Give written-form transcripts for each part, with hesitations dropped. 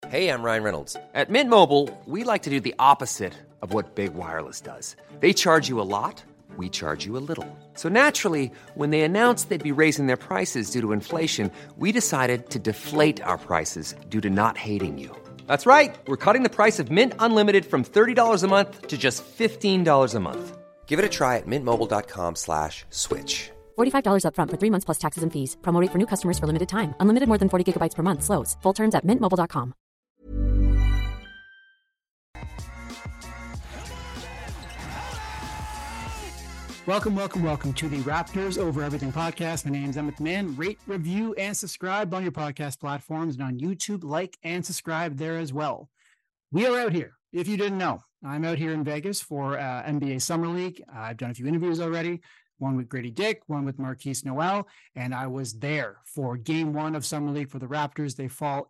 Hey, I'm Ryan Reynolds. At Mint Mobile, we like to do the opposite of what Big Wireless does. They charge you a lot, we charge you a little. So naturally, when they announced they'd be raising their prices due to inflation, we decided to deflate our prices due to not hating you. That's right. We're cutting the price of Mint Unlimited from $30 a month to just $15 a month. Give it a try at mintmobile.com/switch. $45 up front for 3 months plus taxes and fees. Promo rate for new customers for limited time. Unlimited more than 40 gigabytes per month. Slows full terms at mintmobile.com. Welcome to the Raptors Over Everything podcast. My name is Emmett Mann. Rate, review, and subscribe on your podcast platforms and on YouTube. Like and subscribe there as well. We are out here. If you didn't know, I'm out here in Vegas for NBA Summer League. I've done a few interviews already. One with Grady Dick, one with Marquise Noel, and I was there for Game 1 of Summer League for the Raptors. They fall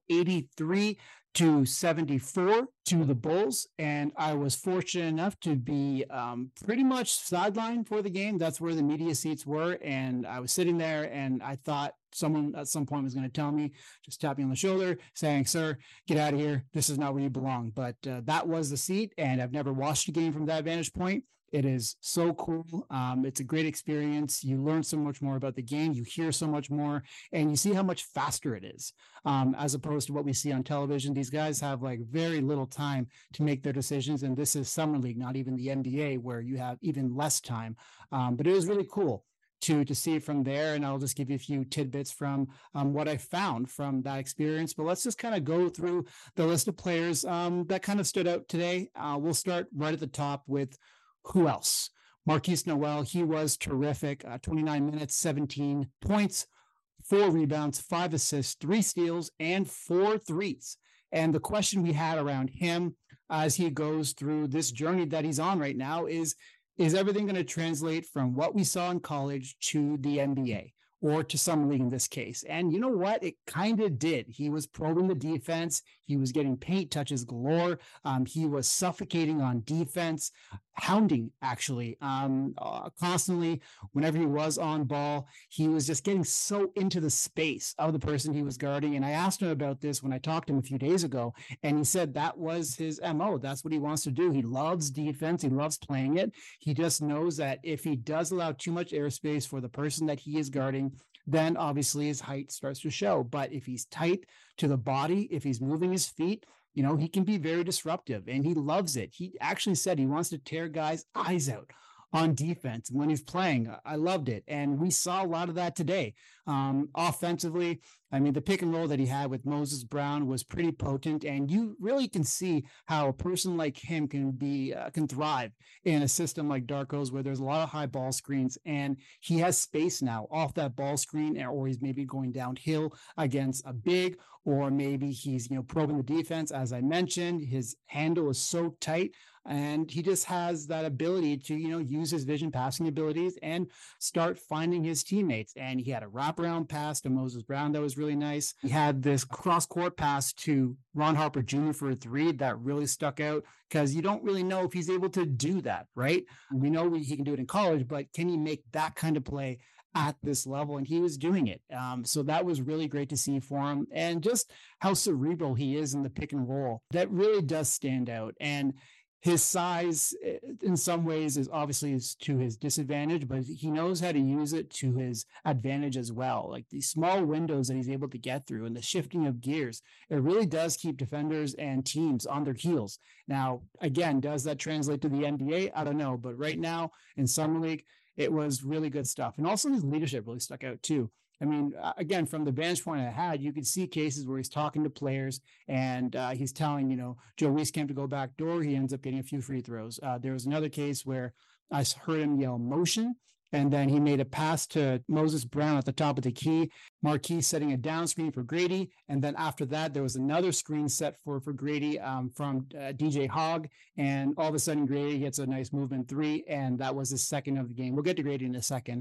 83-74 to the Bulls, and I was fortunate enough to be pretty much sidelined for the game. That's where the media seats were, and I was sitting there, and I thought someone at some point was going to tell me, just tap me on the shoulder, saying, "Sir, get out of here. This is not where you belong." But that was the seat, and I've never watched a game from that vantage point. It is so cool. It's a great experience. You learn so much more about the game. You hear so much more, and you see how much faster it is, as opposed to what we see on television. These guys have like very little time to make their decisions, and this is Summer League, not even the NBA, where you have even less time. But it was really cool to see it from there, and I'll just give you a few tidbits from what I found from that experience. But let's just kind of go through the list of players that kind of stood out today. We'll start right at the top with who else? Marquise Noel. He was terrific. 29 minutes, 17 points, 4 rebounds, 5 assists, 3 steals, and 4 threes. And the question we had around him as he goes through this journey that he's on right now is everything going to translate from what we saw in college to the NBA? Or to Summer League in this case. And you know what? It kind of did. He was probing the defense. He was getting paint touches galore. He was suffocating on defense, hounding actually, constantly. Whenever he was on ball, he was just getting so into the space of the person he was guarding. And I asked him about this when I talked to him a few days ago, and he said that was his MO. That's what he wants to do. He loves defense. He loves playing it. He just knows that if he does allow too much airspace for the person that he is guarding, then obviously his height starts to show. But if he's tight to the body, if he's moving his feet, you know, he can be very disruptive, and he loves it. He actually said he wants to tear guys' eyes out on defense when he's playing. I loved it. And we saw a lot of that today. Offensively, I mean, the pick and roll that he had with Moses Brown was pretty potent, and you really can see how a person like him can thrive in a system like Darko's, where there's a lot of high ball screens, and he has space now off that ball screen, or he's maybe going downhill against a big, or maybe he's, probing the defense. As I mentioned, his handle is so tight, and he just has that ability to, use his vision passing abilities and start finding his teammates. And he had a wraparound pass to Moses Brown that was really nice. He had this cross-court pass to Ron Harper Jr. for a 3 that really stuck out, because you don't really know if he's able to do that, right? We know he can do it in college, but can he make that kind of play at this level? And he was doing it. So that was really great to see for him, and just how cerebral he is in the pick and roll. That really does stand out. And his size in some ways is obviously to his disadvantage, but he knows how to use it to his advantage as well. Like these small windows that he's able to get through and the shifting of gears, it really does keep defenders and teams on their heels. Now, again, does that translate to the NBA? I don't know. But right now in Summer League, it was really good stuff. And also his leadership really stuck out too. I mean, again, from the vantage point I had, you could see cases where he's talking to players, and he's telling, Joe Wieskamp to go back door. He ends up getting a few free throws. There was another case where I heard him yell motion, and then he made a pass to Moses Brown at the top of the key. Marquise setting a down screen for Grady. And then after that, there was another screen set for Grady from DJ Hogg. And all of a sudden, Grady gets a nice movement 3. And that was his second of the game. We'll get to Grady in a second.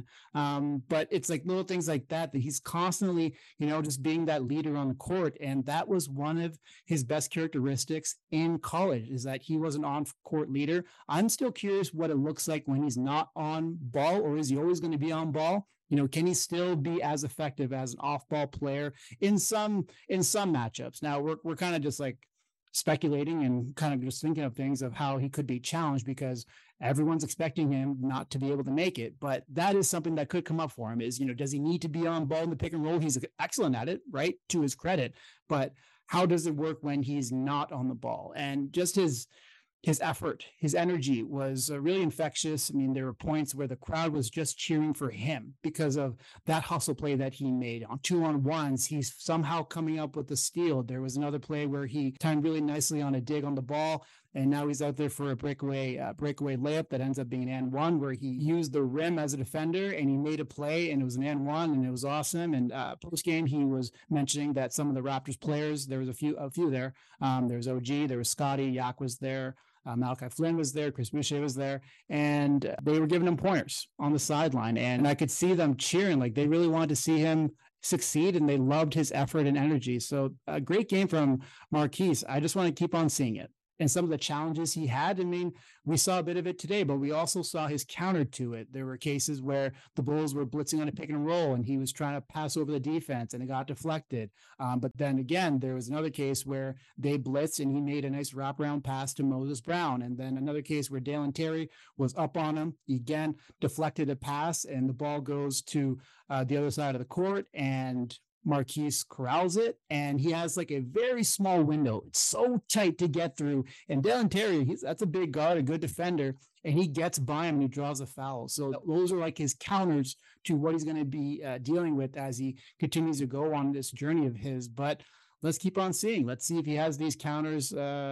But it's like little things like that he's constantly, just being that leader on the court. And that was one of his best characteristics in college, is that he was an on-court leader. I'm still curious what it looks like when he's not on ball, or is he always going to be on ball? Can he still be as effective as an off-ball player in some matchups? Now we're kind of just like speculating and kind of just thinking of things of how he could be challenged because everyone's expecting him not to be able to make it. But that is something that could come up for him is, does he need to be on ball in the pick and roll? He's excellent at it, right? To his credit. But how does it work when he's not on the ball? And just his effort, his energy was really infectious. I mean, there were points where the crowd was just cheering for him because of that hustle play that he made. On 2-on-1s, he's somehow coming up with the steal. There was another play where he timed really nicely on a dig on the ball, and now he's out there for a breakaway layup that ends up being an and one, where he used the rim as a defender and he made a play, and it was an and one, and it was awesome. And post game, he was mentioning that some of the Raptors players, there was a few there. There was OG, there was Scotty, Yak was there. Malachi Flynn was there, Chris Boucher was there, and they were giving him pointers on the sideline. And I could see them cheering, like they really wanted to see him succeed, and they loved his effort and energy. So a great game from Markieff. I just want to keep on seeing it. And some of the challenges he had, I mean, we saw a bit of it today, but we also saw his counter to it. There were cases where the Bulls were blitzing on a pick and roll, and he was trying to pass over the defense, and it got deflected. But then again, there was another case where they blitzed, and he made a nice wraparound pass to Moses Brown. And then another case where Dalen Terry was up on him. He again deflected a pass, and the ball goes to the other side of the court, and Markieff corrals it, and he has like a very small window. It's so tight to get through. And Dalen Terry, that's a big guard, a good defender, and he gets by him and he draws a foul. So those are like his counters to what he's going to be dealing with as he continues to go on this journey of his. But let's keep on seeing. Let's see if he has these counters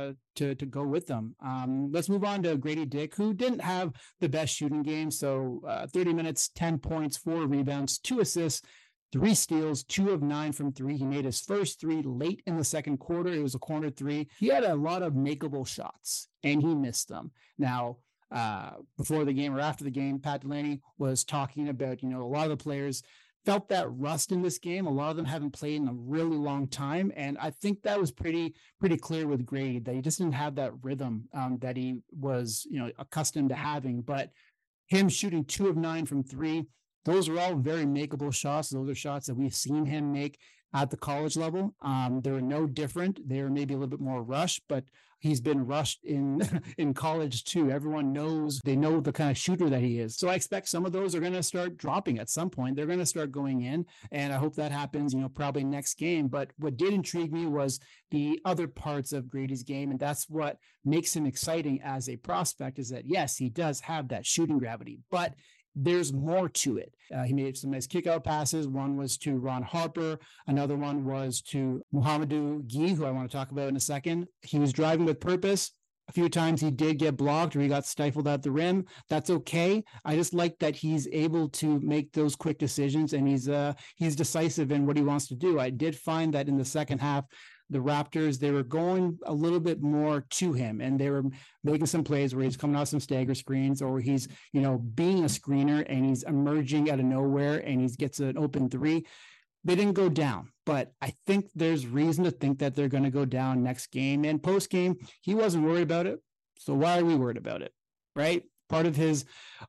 to go with them. Let's move on to Grady Dick, who didn't have the best shooting game. So 30 minutes, 10 points, 4 rebounds, 2 assists, 3 steals, 2 of 9 from 3. He made his first 3 late in the second quarter. It was a corner 3. He had a lot of makeable shots, and he missed them. Now, before the game or after the game, Pat Delaney was talking about, a lot of the players felt that rust in this game. A lot of them haven't played in a really long time. And I think that was pretty clear with Grady, that he just didn't have that rhythm that he was, accustomed to having. But him shooting 2 of 9 from 3, those are all very makeable shots. Those are shots that we've seen him make at the college level. They were no different. They were maybe a little bit more rushed, but he's been rushed in college too. Everyone knows, they know the kind of shooter that he is. So I expect some of those are going to start dropping at some point. They're going to start going in, and I hope that happens, probably next game. But what did intrigue me was the other parts of Grady's game, and that's what makes him exciting as a prospect, is that yes, he does have that shooting gravity, but there's more to it. He made some nice kick-out passes. One was to Ron Harper. Another one was to Mohamedou Gueye, who I want to talk about in a second. He was driving with purpose. A few times he did get blocked or he got stifled at the rim. That's okay. I just like that he's able to make those quick decisions, and he's decisive in what he wants to do. I did find that in the second half, the Raptors, they were going a little bit more to him, and they were making some plays where he's coming off some stagger screens, or he's, being a screener and he's emerging out of nowhere and he gets an open 3. They didn't go down, but I think there's reason to think that they're going to go down next game. And post game, he wasn't worried about it. So why are we worried about it? Right? Part of his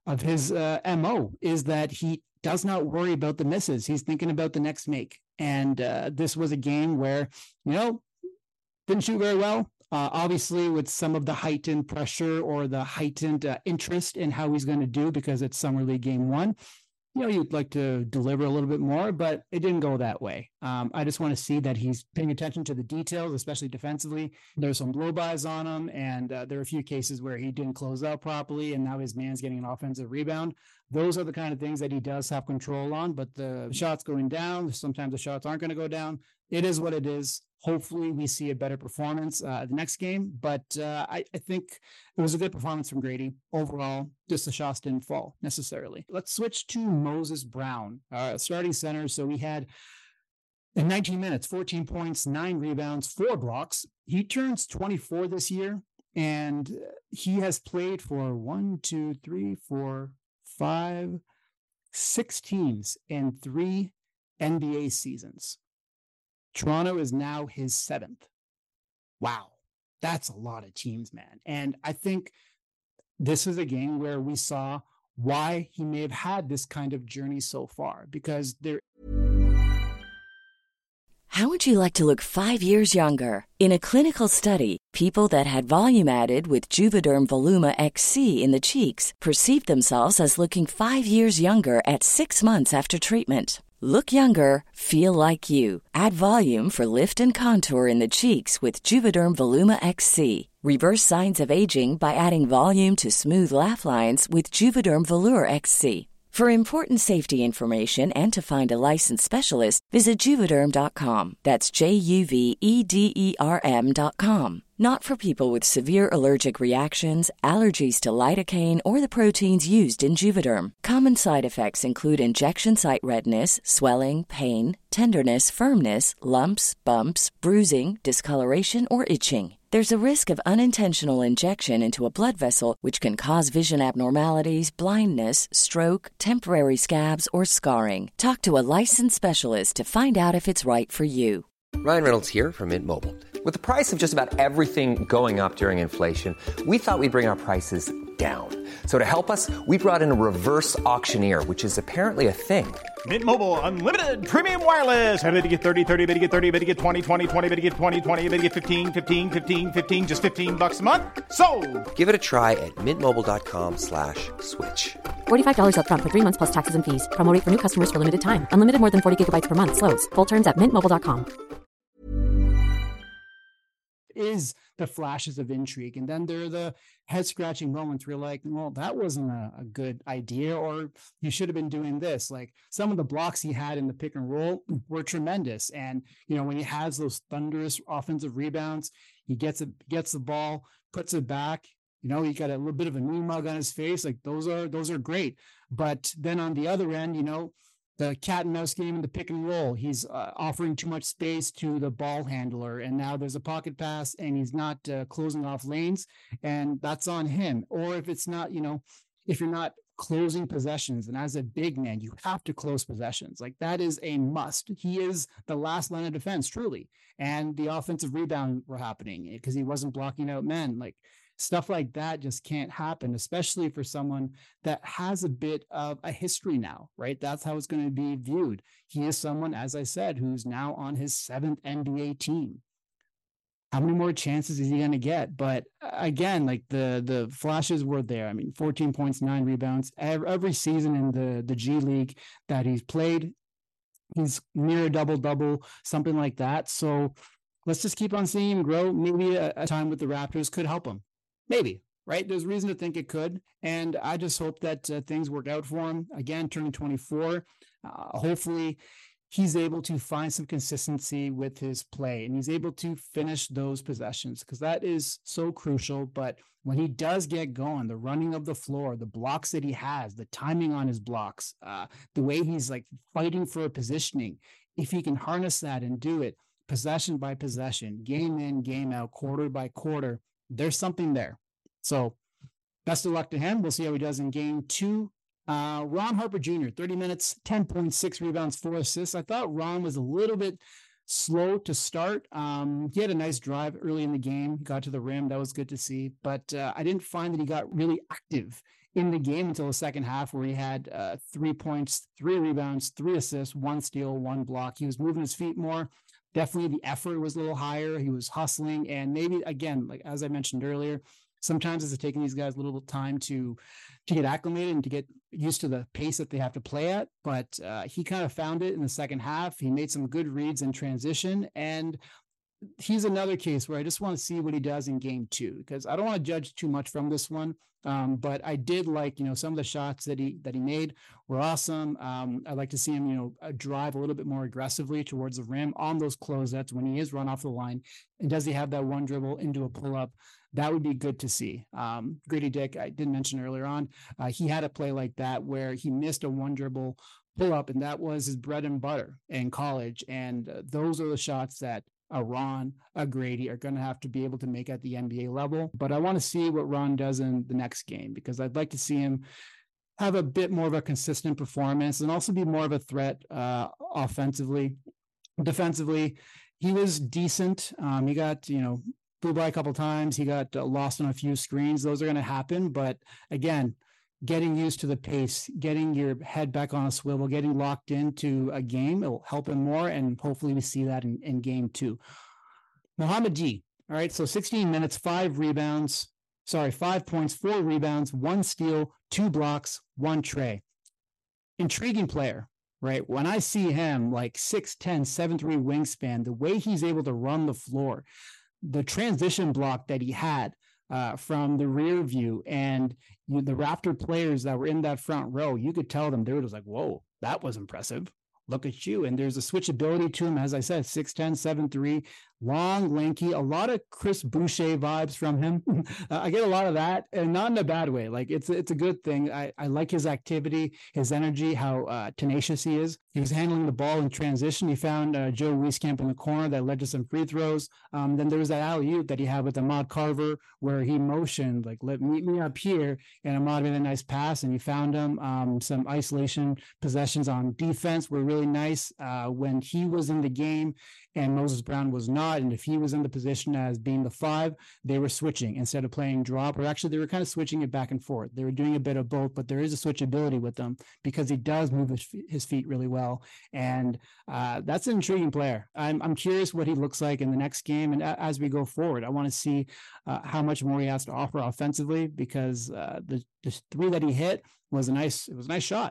MO is that he does not worry about the misses. He's thinking about the next make. And this was a game where, didn't shoot very well. Obviously, with some of the heightened pressure or the heightened interest in how he's going to do, because it's Summer League Game 1. You'd like to deliver a little bit more, but it didn't go that way. I just want to see that he's paying attention to the details, especially defensively. There's some blow-bys on him, and there are a few cases where he didn't close out properly, and now his man's getting an offensive rebound. Those are the kind of things that he does have control on, but the shots going down, sometimes the shots aren't going to go down. It is what it is. Hopefully we see a better performance the next game, but I think it was a good performance from Grady. Overall, just the shots didn't fall necessarily. Let's switch to Moses Brown, starting center. So we had in 19 minutes, 14 points, 9 rebounds, 4 blocks. He turns 24 this year, and he has played for 6 teams in 3 NBA seasons. Toronto is now his 7th. Wow. That's a lot of teams, man. And I think this is a game where we saw why he may have had this kind of journey so far, because there. How would you like to look 5 years younger? In a clinical study, people that had volume added with Juvederm Voluma XC in the cheeks perceived themselves as looking 5 years younger at 6 months after treatment. Look younger, feel like you. Add volume for lift and contour in the cheeks with Juvederm Voluma XC. Reverse signs of aging by adding volume to smooth laugh lines with Juvederm Volure XC. For important safety information and to find a licensed specialist, visit Juvederm.com. That's JUVEDERM.com. Not for people with severe allergic reactions, allergies to lidocaine, or the proteins used in Juvederm. Common side effects include injection site redness, swelling, pain, tenderness, firmness, lumps, bumps, bruising, discoloration, or itching. There's a risk of unintentional injection into a blood vessel, which can cause vision abnormalities, blindness, stroke, temporary scabs, or scarring. Talk to a licensed specialist to find out if it's right for you. Ryan Reynolds here from Mint Mobile. With the price of just about everything going up during inflation, we thought we'd bring our prices down. So to help us, we brought in a reverse auctioneer, which is apparently a thing. Mint Mobile Unlimited Premium Wireless. How to get 30, 30, bit to get 30, bit to get 20, 20, 20, bit to get 20, 20, bit to get 15, 15, 15, 15, just $15 a month? Sold! Give it a try at mintmobile.com/switch. $45 up front for 3 months plus taxes and fees. Promo rate for new customers for limited time. Unlimited more than 40 gigabytes per month. Slows full terms at mintmobile.com. Is the flashes of intrigue, and then there are the head-scratching moments where you're like, well, that wasn't a good idea, or you should have been doing this. Like, some of the blocks he had in the pick and roll were tremendous, and when he has those thunderous offensive rebounds, he gets the ball, puts it back. He got a little bit of a knee mug on his face. Like, those are great. But then on the other end, the cat and mouse game in the pick and roll, he's offering too much space to the ball handler, and now there's a pocket pass and he's not closing off lanes, and that's on him. Or if it's not, if you're not closing possessions, and as a big man, you have to close possessions. Like, that is a must. He is the last line of defense, truly. And the offensive rebound were happening because he wasn't blocking out men. Like, stuff like that just can't happen, especially for someone that has a bit of a history now, right? That's how it's going to be viewed. He is someone, as I said, who's now on his 7th NBA team. How many more chances is he going to get? But again, like, the flashes were there. I mean, 14 points, 9 rebounds. Every season in the G League that he's played, he's near a double-double, something like that. So let's just keep on seeing him grow. Maybe a time with the Raptors could help him. Maybe, right? There's reason to think it could. And I just hope that things work out for him. Again, turning 24, hopefully he's able to find some consistency with his play, and he's able to finish those possessions, because that is so crucial. But when he does get going, the running of the floor, the blocks that he has, the timing on his blocks, the way he's like fighting for a positioning, if he can harness that and do it possession by possession, game in, game out, quarter by quarter, there's something there. So best of luck to him. We'll see how he does in game 2. Ron Harper Jr., 30 minutes, 10.6 rebounds, 4 assists. I thought Ron was a little bit slow to start. He had a nice drive early in the game, got to the rim. That was good to see. But I didn't find that he got really active in the game until the second half, where he had 3 points, 3 rebounds, 3 assists, 1 steal, 1 block. He was moving his feet more. Definitely the effort was a little higher. He was hustling, and maybe, again, like as I mentioned earlier, sometimes it's taking these guys a little time to get acclimated and to get used to the pace that they have to play at. But he kind of found it in the second half. He made some good reads in transition, and he's another case where I just want to see what he does in game 2, because I don't want to judge too much from this one. But I did like, some of the shots that he made were awesome. I'd like to see him, drive a little bit more aggressively towards the rim on those closeouts when he is run off the line. And does he have that one dribble into a pull up? That would be good to see. Grady Dick, I didn't mention earlier on, he had a play like that where he missed a one dribble pull up, and that was his bread and butter in college. And those are the shots that a Ron, a Grady are going to have to be able to make at the NBA level. But I want to see what Ron does in the next game, because I'd like to see him have a bit more of a consistent performance and also be more of a threat offensively. Defensively, he was decent. He got, blew by a couple of times. He got lost on a few screens. Those are going to happen. But again, getting used to the pace, getting your head back on a swivel, getting locked into a game. It will help him more, and hopefully we see that in game 2. Mohamed D. All right, so 16 minutes, 5 points, 4 rebounds, 1 steal, 2 blocks, 1 tray. Intriguing player, right? When I see him like 6'10", 7'3" wingspan, the way he's able to run the floor, the transition block that he had from the rear view, and the Raptor players that were in that front row, you could tell them, they were just like, whoa, that was impressive. Look at you. And there's a switchability to him, as I said, 6'10", 7'3", long, lanky, a lot of Chris Boucher vibes from him. I get a lot of that, and not in a bad way. Like, it's a good thing. I like his activity, his energy, how tenacious he is. He was handling the ball in transition. He found Joe Wieskamp in the corner that led to some free throws. Then there was that alley-oop that he had with Ahmad Carver, where he motioned, like, meet me up here, and Ahmad made a nice pass, and he found him. Some isolation possessions on defense were really nice when he was in the game and Moses Brown was not. And if he was in the position as being the 5, they were switching instead of playing drop, or actually they were kind of switching it back and forth. They were doing a bit of both, but there is a switchability with them because he does move his feet really well. And that's an intriguing player. I'm curious what he looks like in the next game. And as we go forward, I want to see how much more he has to offer offensively, because the 3 that he hit was a nice shot.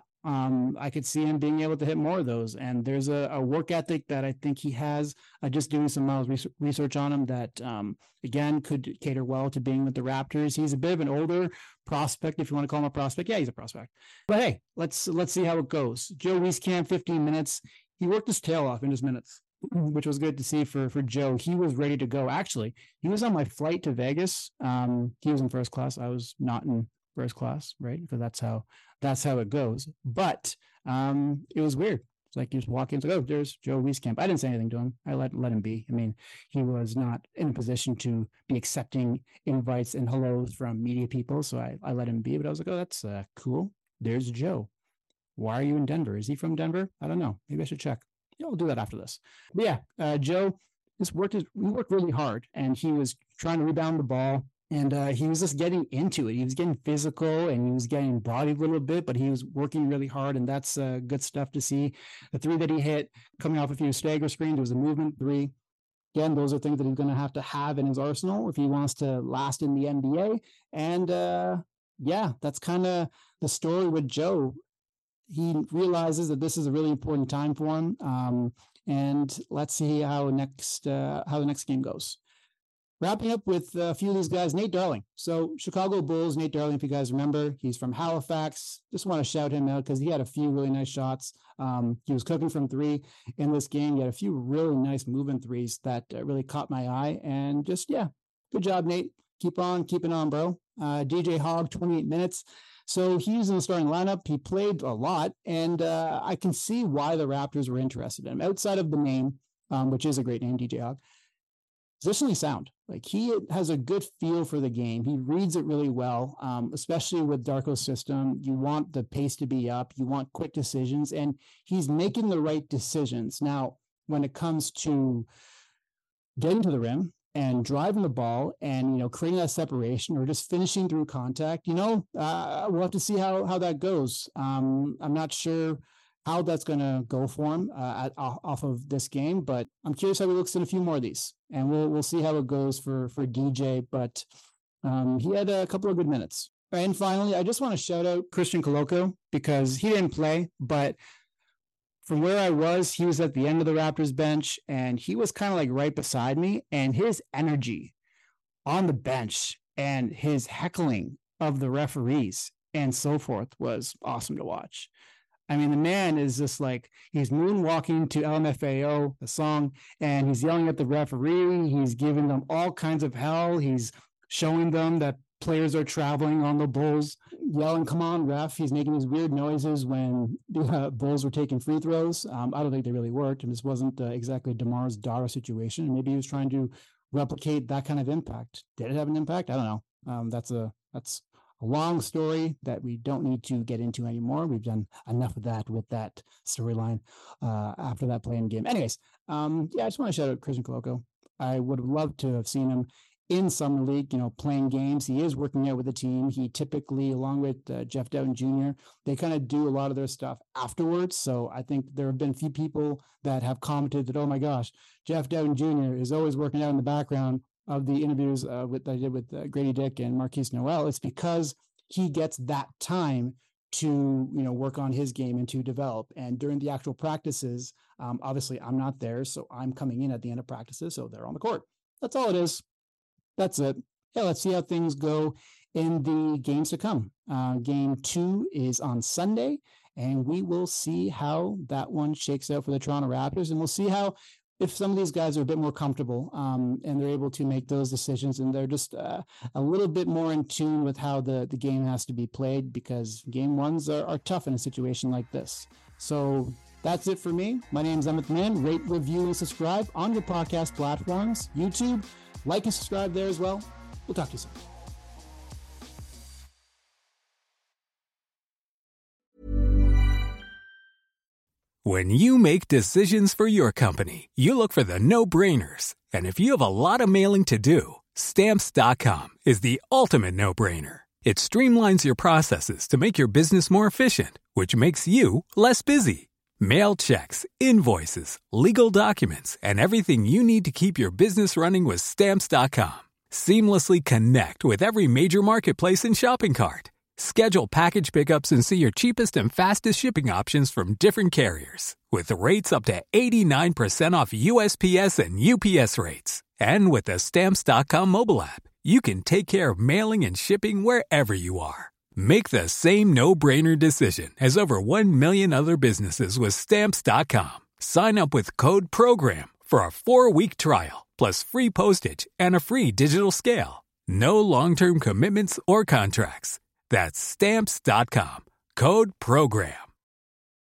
I could see him being able to hit more of those. And there's a work ethic that I think he has, just doing some miles research on him, that, again, could cater well to being with the Raptors. He's a bit of an older prospect, if you want to call him a prospect. Yeah, he's a prospect. But hey, let's see how it goes. Joe Wieskamp, 15 minutes. He worked his tail off in his minutes, which was good to see for Joe. He was ready to go. Actually, he was on my flight to Vegas. He was in first class. I was not in first class, right? Because that's how it goes. But it was weird. It's like you just walk in, it's like, oh, there's Joe Wieskamp. I didn't say anything to him. I let him be. I mean, he was not in a position to be accepting invites and hellos from media people, so I let him be. But I was like, oh, that's cool. There's Joe. Why are you in Denver? Is he from Denver? I don't know. Maybe I should check. Yeah, I'll do that after this. But yeah, Joe he worked really hard, and he was trying to rebound the ball. And he was just getting into it. He was getting physical, and he was getting bodied a little bit, but he was working really hard, and that's good stuff to see. The 3 that he hit, coming off a few stagger screens, was a movement 3. Again, those are things that he's going to have in his arsenal if he wants to last in the NBA. And yeah, that's kind of the story with Joe. He realizes that this is a really important time for him. And let's see how the next game goes. Wrapping up with a few of these guys, Nate Darling. So Chicago Bulls, Nate Darling, if you guys remember, he's from Halifax. Just want to shout him out because he had a few really nice shots. He was cooking from 3 in this game. He had a few really nice moving 3s that really caught my eye. And just, yeah, good job, Nate. Keep on keeping on, bro. DJ Hogg, 28 minutes. So he's in the starting lineup. He played a lot, and I can see why the Raptors were interested in him. Outside of the name, which is a great name, DJ Hogg, positionally sound. Like, he has a good feel for the game. He reads it really well, especially with Darko's system. You want the pace to be up. You want quick decisions, and he's making the right decisions. Now, when it comes to getting to the rim and driving the ball and, creating that separation or just finishing through contact, we'll have to see how that goes. I'm not sure how that's going to go for him off of this game, but I'm curious how he looks in a few more of these, and we'll see how it goes for DJ. But he had a couple of good minutes. And finally, I just want to shout out Christian Koloko, because he didn't play, but from where I was, he was at the end of the Raptors bench, and he was kind of like right beside me, and his energy on the bench and his heckling of the referees and so forth was awesome to watch. I mean, the man is just like, he's moonwalking to LMFAO, the song, and he's yelling at the referee. He's giving them all kinds of hell. He's showing them that players are traveling on the Bulls, yelling, "Come on, ref." He's making these weird noises when the Bulls were taking free throws. I don't think they really worked, and this wasn't exactly DeMar's daughter situation. Maybe he was trying to replicate that kind of impact. Did it have an impact? I don't know. That's a long story that we don't need to get into anymore. We've done enough of that with that storyline after that playing game. Anyways, I just want to shout out Christian Koloko. I would have loved to have seen him in Summer League, playing games. He is working out with the team. He typically, along with Jeff Dowtin Jr., they kind of do a lot of their stuff afterwards. So I think there have been a few people that have commented that, oh my gosh, Jeff Dowtin Jr. is always working out in the background of the interviews that I did with Grady Dick and Marquise Noel. It's because he gets that time to work on his game and to develop. And during the actual practices, obviously I'm not there, so I'm coming in at the end of practices, so they're on the court. That's all it is. That's it. Yeah, let's see how things go in the games to come. Game 2 is on Sunday, and we will see how that one shakes out for the Toronto Raptors, and we'll see how, if some of these guys are a bit more comfortable and they're able to make those decisions, and they're just a little bit more in tune with how the game has to be played, because game ones are tough in a situation like this. So that's it for me. My name is Emmett Mann. Rate, review, and subscribe on your podcast platforms. YouTube, like and subscribe there as well. We'll talk to you soon. When you make decisions for your company, you look for the no-brainers. And if you have a lot of mailing to do, Stamps.com is the ultimate no-brainer. It streamlines your processes to make your business more efficient, which makes you less busy. Mail checks, invoices, legal documents, and everything you need to keep your business running with Stamps.com. Seamlessly connect with every major marketplace and shopping cart. Schedule package pickups and see your cheapest and fastest shipping options from different carriers, with rates up to 89% off USPS and UPS rates. And with the Stamps.com mobile app, you can take care of mailing and shipping wherever you are. Make the same no-brainer decision as over 1 million other businesses with Stamps.com. Sign up with code PROGRAM for a 4-week trial, plus free postage and a free digital scale. No long-term commitments or contracts. That's Stamps.com. Code PROGRAM.